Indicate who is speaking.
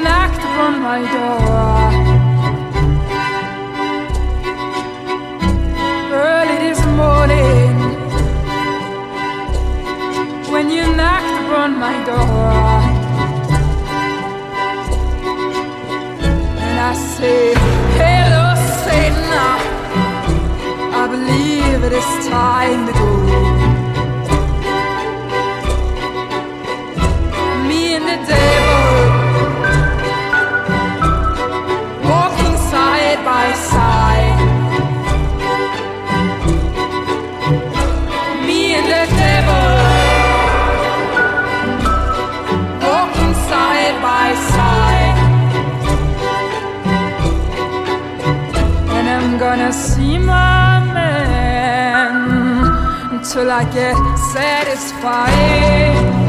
Speaker 1: knocked upon my door early this morning, when you knocked upon my door, and I say, hello Satan, I believe it is time to go. Me and the devil walking side by side. Me and the devil walking side by side. And I'm gonna see my man until I get satisfied.